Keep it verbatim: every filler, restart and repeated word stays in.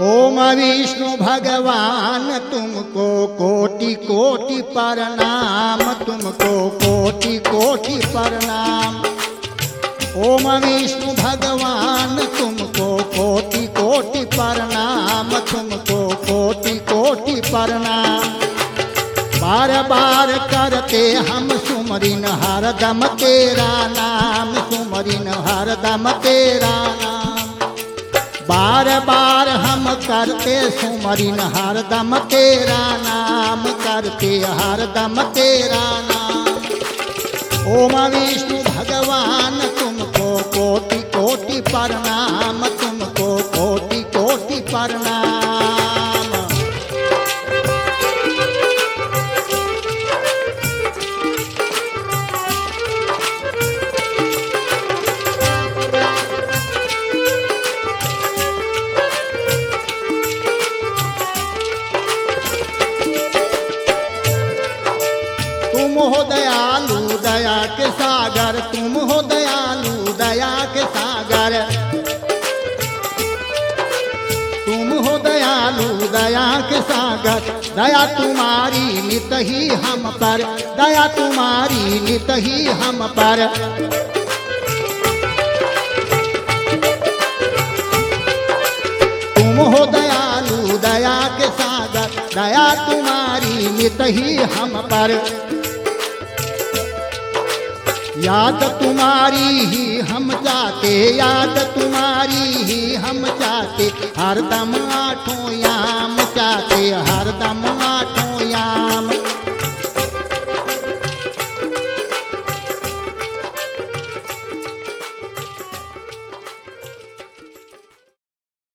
ओम विष्णु भगवान तुमको कोटि कोटि प्रणाम, तुमको कोटि कोटि प्रणाम। ओम विष्णु भगवान तुमको कोटि कोटि प्रणाम, तुमको कोटि कोटि प्रणाम। बार बार करते हम सुमरिन हरदम तेरा नाम, सुमरिन हरदम तेरा नाम। बार बार हम करते सुमरिन हरदम तेरा नाम, करते हरदम तेरा नाम। ओम विष्णु भगवान तुमको कोटि कोटि प्रणाम, तुमको कोटि कोटि प्रणाम। तुम हो दयालु दया के सागर, तुम हो दयालु दया के सागर। तुम हो दयालु दया के सागर, दया तुम्हारी नित ही हम पर, दया तुम्हारी नित ही हम पर। तुम हो दयालु दया के सागर, दया तुम्हारी नित ही हम पर। याद तुम्हारी ही हम चाहते, याद तुम्हारी ही हम चाहते, हरदम आठों याम चाहते, हरदम